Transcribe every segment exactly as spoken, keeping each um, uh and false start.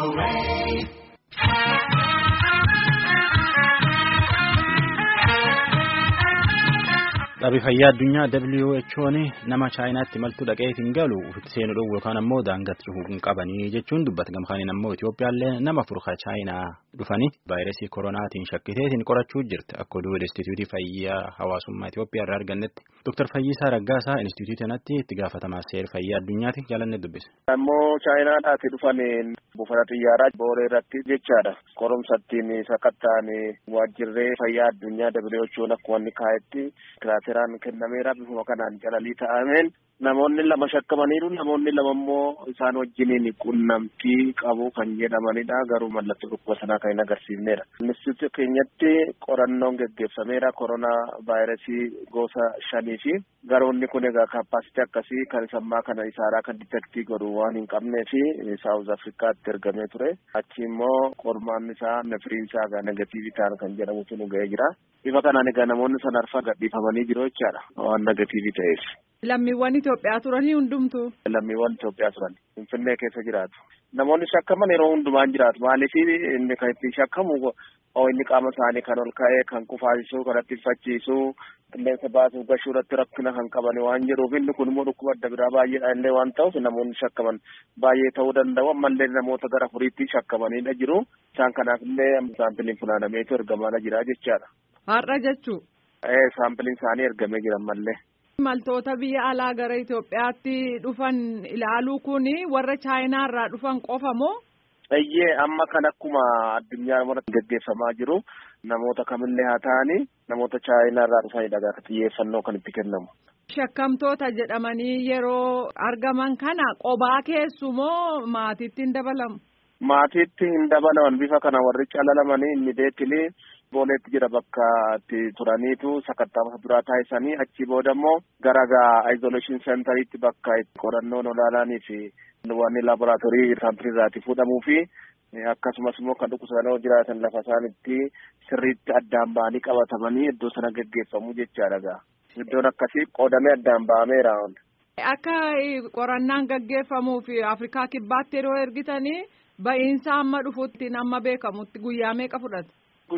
Dhaabbii fayyaa addunyaa W H O nama Chaayinaatti maltuu dhaqeetiin galu ofitti seenuu dhowwu yookaan ammoo daangatti hin qabanii jechuun dubbata. Gamkaaniin ammoo Itoophiyaallee nama furka Chaayinaa dhufanii vaayirasii koronaatiin shakkiteetiin qorachuu jirti. Akka oduu Instituutii Fayyaa Hawaasummaa Itoophiyaa irraa argannetti Doktar Fayyisaa Raggaasaa Instituutii kanatti itti gaafatamaa seera fayyaa addunyaati jaalanne dubbise. Ammoo Chaayinaadhaatti dhufanii buufata xiyyaaraa booree irratti jechaadha. Qorumsattiin sakattaan waajjirree fayyaa addunyaa W H O akkuma inni kaa'etti Seeraan kennameera bifuma kanaan calalii ta'ameen namoonni lama shakkamaniiru namoonni lama immoo isaan wajjiniin qunnamtii qabu kan jedhamanidha. Garuu mallattoo dhukkuba sanaa kan hin agarsiifneedha. Instituutii keenyatti qorannoon geggeeffameera koronaa vaayirasii gosa shanii fi garoonni kun egaa kaapaasitii akkasii kan sammaa kana isaaraa kan ditektii godhu waan hin qabnee fi Saawuz Afrikaatti ergamee ture. Achi immoo qormaan isaa nafiriin isaa egaa negatiivii ta'an kan jedhamutu nu ga'ee jira. Bifa kanaan egaa namoonni sana arfaa gadhiifamanii jiru jechaadha waan negatiivii ta'eef. Lammiiwwan Itoophiyaa turanii hundumtu. Lammiiwwan Itoophiyaa turan Finfinnee keessa jiraatu. Namoonni shakkaman yeroo hundumaan jiraatu. Maaliif inni kan ittiin shakkamu inni qaama isaanii kan ol ka'ee kan qufaasisuu kan ittifachiisuu qilleensa baasuu gashuu irratti rakkina kan qaban waan jedhuuf inni kun immoo dhukkuba adda biraa baay'eedha illee waan ta'uuf namoonni shakkaman baay'ee ta'uu danda'u. Ammallee namoota gara furiitti shakkamanidha jiru. Isaan kanaaf illee saampiliin funaanameetu ergamaa jira jechaadha. Har'a jechuu. Ee saampiliin isaanii ergamee jira ammallee. Maltoota biyya alaa gara Itoophiyaatti dhufan ilaaluu kuni warra Chaayinaa irraa dhufan qofa moo? Eeyyee amma kan akkuma addunyaa irratti gaggeeffamaa jiru namoota kamillee haa ta'anii namoota Chaayinaa irraa dhufanidha gaafa xiyyeeffannoo kan itti kennamu. Shakkamtoota jedhamanii yeroo argaman kana qobaa keessu moo maatiitti hin dabalamu? Maatiitti hin dabalaman bifa kana warri calalamanii inni deetilii. Booleetti jira bakka itti turaniitu sakattaafa duraa taasisanii achi booda immoo gara isolation centeritti bakka itti qorannoon olaananii fi wanni laaboraatoorii saampilii irraatii fuudhamuu fi akkasumas immoo kan dhukkubsatanii jiraatan lafa isaanitti sirriitti addaan ba'anii qabatamanii iddoo sana gaggeeffamu jechaadha. Iddoon akkasii qoodamee addaan ba'ameera. Akka qorannaan gaggeeffamuu fi Afrikaa kibbaatti yeroo ergitanii ba'iinsa amma dhufuutti amma beekamutti guyyaa meeqa fudhata?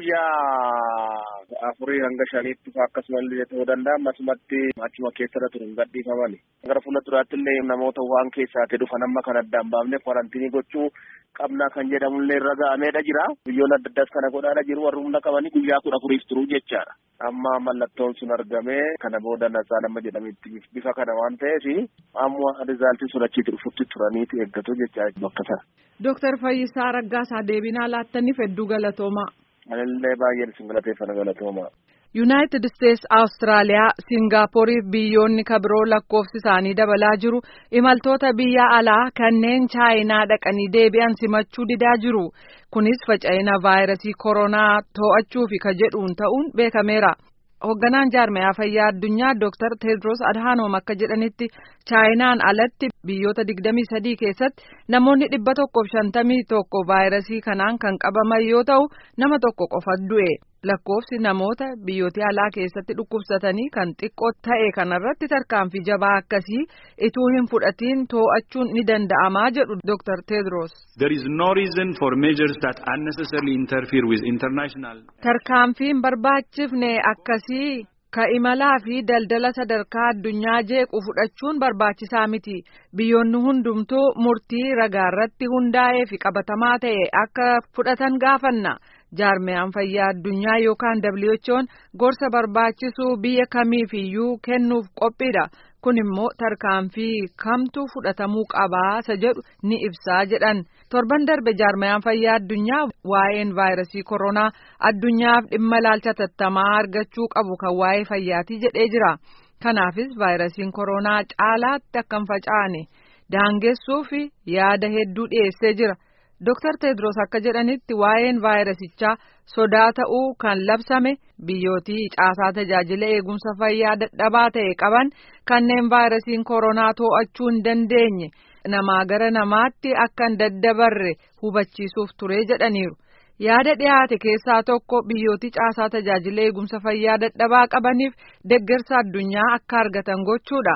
Guyyaa afurii hanga shaniitti akkasumallee ta'uu danda'a. Ammasumatti achuma keessarra turuun gadhiifamani. Gara fuula duraatti illee namoota waan keessaatti dhufan amma kan addaan baafne kwarantiinii gochuu qabna kan jedhamullee irra ga'ameedha jira. Biyyoon adda addaas kana godhaadha jiru warri humna qabanii guyyaa kudha afuriif turuu jechaadha. Amma mallattoon sun argamee kana booda nasaa nama jedhametti bifa kana waan ta'eef amma rizaaltii sun achitti dhufutti turaniiti eeggatu jechaa bakka sana. Dooktar Fayyisaa Raggaasaa deebinaa laattaniif hedduu galatoomaa. Malillee baay'een isin galateeffana galatooma. Yuunaayitid Isteets, Awustiraaliyaa, Singaapporii fi biyyoonni kabiroo lakkoofsi isaanii dabalaa jiru imaltoota biyya alaa kanneen Chaayinaa dhaqanii deebi'an simachuu didaa jiru. Kunis faca'ina vaayirasii koronaa to'achuu fi ka jedhuun ta'uun beekameera. Hoogganaan jaarmayaa fayyaa addunyaa Dooktar Teedros Adhaanoom akka jedhanitti Chaayinaan alatti biyyoota digdamii sadii keessatti namoonni dhibba tokkoof shantamii tokko vaayirasii kanaan kan qabaman yoo ta'u nama tokko qofa du'e. Lakkoofsi namoota biyyoota alaa keessatti dhukkubsatanii kan xiqqoo ta'e kanarratti tarkaanfii jabaa akkasii ituu hin fudhatiin to'achuun ni danda'amaa jedhu Dooktar Teedros. There is no reason for measures that unnecessarily interfere with international. Tarkaanfiin barbaachifne akkasii ka imalaa fi daldala sadarkaa addunyaa jeequ fudhachuun barbaachisaa miti. Biyyoonni hundumtuu murtii ragaarratti hundaa'ee fi qabatamaa ta'e akka fudhatan gaafanna. Jaarmayaan fayyaa addunyaa yookaan W H O'n gorsa barbaachisu biyya kamiifiyyuu kennuuf qophiidha. Kun immoo tarkaanfii kamtu fudhatamuu qabaa isa jedhu ni ibsaa jedhan. Torban darbe jaarmayaan fayyaa addunyaa waa'een vaayirasii koronaa addunyaaf dhimma ilaalcha tattamaa argachuu qabu kan waa'ee fayyaatii jedhee jira. Kanaafis vaayirasiin koronaa caalaatti akka hin facaane daangessuu fi yaada hedduu dhiyeessee jira. Dooktar Teedros akka jedhanitti waa'een vaayirasichaa sodaa ta'uu kan labsame biyyootii caasaa tajaajila eegumsa fayyaa dadhabaa ta'e qaban kanneen vaayirasiin koronaa to'achuu hin dandeenye namaa gara namaatti akka hin daddabarre hubachiisuuf ture jedhaniiru. Yaada dhiyaate keessaa tokko biyyootii caasaa tajaajila eegumsa fayyaa dadhabaa qabaniif deeggarsa addunyaa akka argatan gochuudha.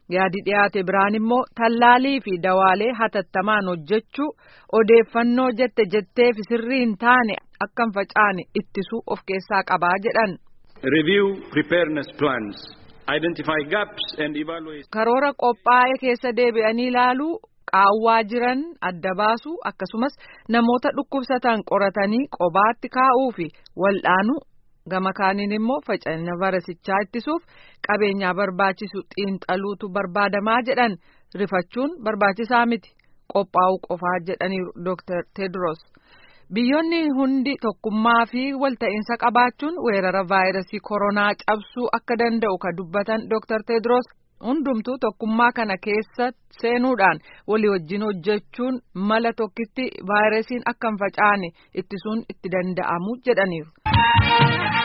Yaadi dhiyaate biraan immoo tallaalii fi dawaalee hatattamaan hojjechuu odeeffannoo jette jetteef sirrii hin taane akka hin facaane ittisuu of keessaa qabaa jedhan. Review preparedness plans, identify gaps and evaluate. Karoora qophaa'e keessa deebi'anii ilaaluu, qaawwaa jiran adda baasuu akkasumas namoota dhukkubsatan qoratanii qobaatti kaa'uu fi wal'aanuu. Gama kaaniin immoo faca'ina vayrasichaa ittisuuf qabeenyaa barbaachisu xiinxaluutu barbaadamaa jedhan. Rifachuun barbaachisaa miti qophaa'uu qofaa jedhaniiru Doctor Tedros. Biyyoonni hundi tokkummaa fi walta'iinsa qabaachuun weerara vaayirasii koronaa cabsuu akka danda'u ka dubbatan Doctor Tedros hundumtuu tokkummaa kana keessa seenuudhaan walii wajjin hojjechuun mala tokkitti vaayirasiin akka hin facaane ittisuun itti danda'amu jedhaniiru.